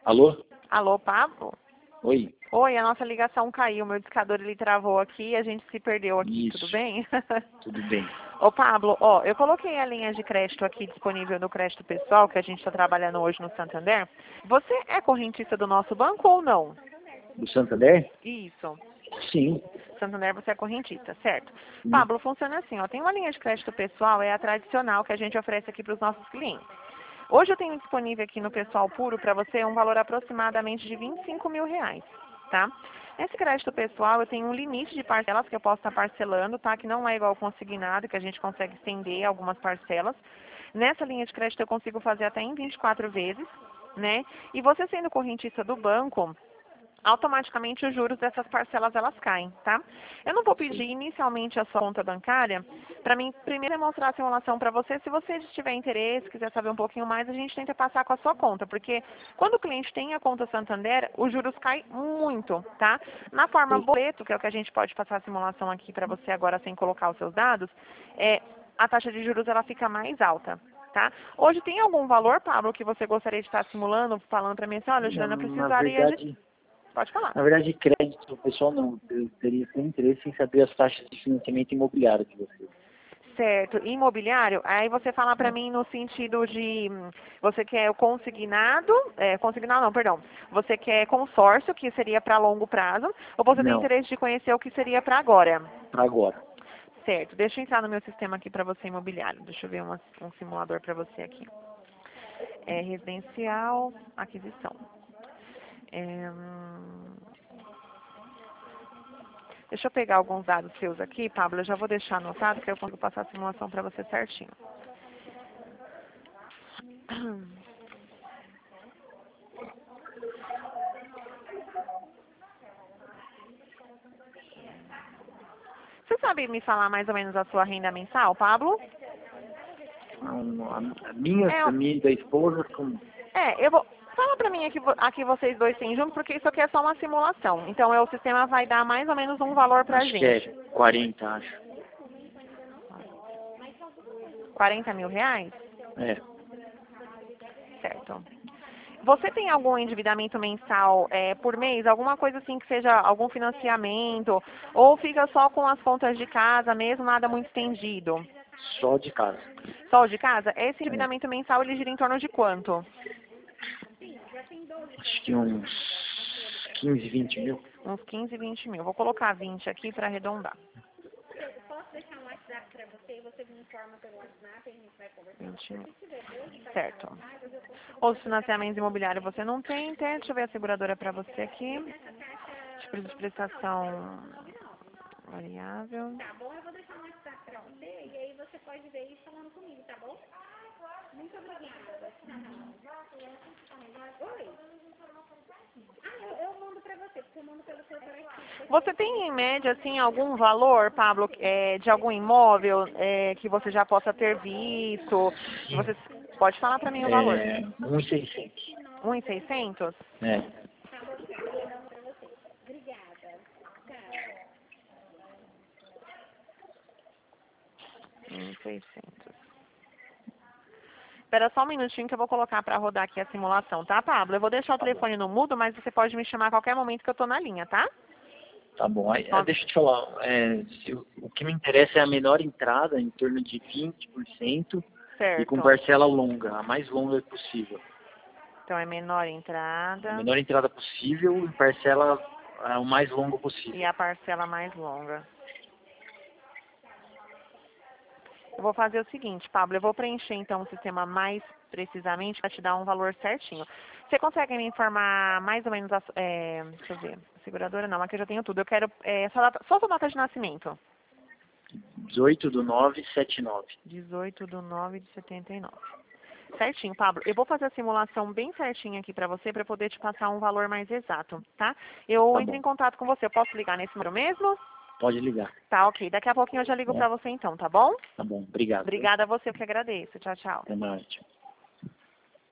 Alô? Alô, Pablo? Oi. Oi, a nossa ligação caiu, meu discador ele travou aqui e a gente se perdeu aqui, Isso. tudo bem? Tudo bem. Ô Pablo, ó, eu coloquei a linha de crédito aqui disponível no crédito pessoal, que a gente está trabalhando hoje no Santander. Você é correntista do nosso banco ou não? Do Santander? Isso. Sim. Santander você é correntista, certo? Sim. Pablo, funciona assim, ó, tem uma linha de crédito pessoal, é a tradicional que a gente oferece aqui para os nossos clientes. Hoje eu tenho disponível aqui no Pessoal Puro para você um valor aproximadamente de R$ 25.000, tá? Nesse crédito pessoal eu tenho um limite de parcelas que eu posso estar parcelando, tá? Que não é igual ao consignado, que a gente consegue estender algumas parcelas. Nessa linha de crédito eu consigo fazer até em 24 vezes, né? E você sendo correntista do banco, automaticamente os juros dessas parcelas elas caem, tá? Eu não vou pedir inicialmente a sua conta bancária para mim primeiro demonstrar a simulação para você. Se você tiver interesse, quiser saber um pouquinho mais, a gente tenta passar com a sua conta, porque quando o cliente tem a conta Santander, os juros caem muito, tá? Na forma boleto, que é o que a gente pode passar a simulação aqui para você agora sem colocar os seus dados, a taxa de juros ela fica mais alta. Tá? Hoje tem algum valor, Pablo, que você gostaria de estar simulando, falando para mim assim, olha, Juliana, eu Na precisaria de... verdade, Pode falar. na verdade, crédito pessoal não. Eu teria sem interesse em saber as taxas de financiamento imobiliário de vocês. Certo. Imobiliário, aí você fala para mim no sentido de, você quer o consignado, consignado não, perdão, você quer consórcio, que seria para longo prazo, ou você tem Não, interesse de conhecer o que seria para agora? para agora. Certo. Deixa eu entrar no meu sistema aqui para você imobiliário. Deixa eu ver um simulador para você aqui. Residencial, aquisição. Deixa eu pegar alguns dados seus aqui, Pablo. Eu já vou deixar anotado que eu consigo passar a simulação para você certinho. Você sabe me falar mais ou menos a sua renda mensal, Pablo? A minha e da esposa, como Eu vou... Fala pra mim aqui vocês dois têm junto, porque isso aqui é só uma simulação. Então, o sistema vai dar mais ou menos um valor pra acho que é gente. 40, acho. R$ 40.000? É. Certo. Você tem algum endividamento mensal por mês? Alguma coisa assim que seja algum financiamento? Ou fica só com as contas de casa mesmo, nada muito estendido? Só de casa. Só o de casa? Esse É. endividamento mensal, ele gira em torno de quanto? Acho que uns 15, 20 mil. Uns 15, 20 mil. Vou colocar 20 aqui para arredondar. 20 mil. Certo. Os financiamentos imobiliários você não tem, deixa eu ver a seguradora para você aqui. Tipo de prestação variável. Tá bom, eu vou deixar um WhatsApp pra você e aí você pode ver isso falando comigo, tá bom? Muito obrigada. Oi? Eu mando pra você, porque eu mando pelo corporativo. Você tem em média, assim, algum valor, Pablo, de algum imóvel que você já possa ter visto? Que você pode falar para mim o valor? 1.600. 1.600? É. Tá bom, então, eu mando pra você. Obrigada. Tchau. 1.600. Espera só um minutinho que eu vou colocar para rodar aqui a simulação, tá, Pablo? Eu vou deixar o telefone no mudo, mas você pode me chamar a qualquer momento que eu tô na linha, tá? Tá bom. Aí, deixa eu te falar. O que me interessa é a menor entrada, em torno de 20%, e com Certo. parcela longa, a mais longa possível. Então é menor A entrada menor entrada possível e parcela o mais longo e possível. a parcela mais longa. Eu vou fazer o seguinte, Pablo, eu vou preencher então o sistema mais precisamente para te dar um valor certinho. Você consegue me informar mais ou menos, deixa eu ver, seguradora não, aqui eu já tenho tudo. Eu quero só sua data de nascimento. 18/9/79. 18/9/79. Certinho, Pablo. Eu vou fazer a simulação bem certinha aqui para você, para poder te passar um valor mais exato, tá? Eu Tá entro bom. em contato com você. Eu posso ligar nesse número mesmo? Pode ligar. Tá, ok. Daqui a pouquinho eu já ligo Bom, para você então, tá bom? tá bom. Obrigado. Obrigada a você, eu que agradeço. Tchau, tchau. Até mais. Tchau.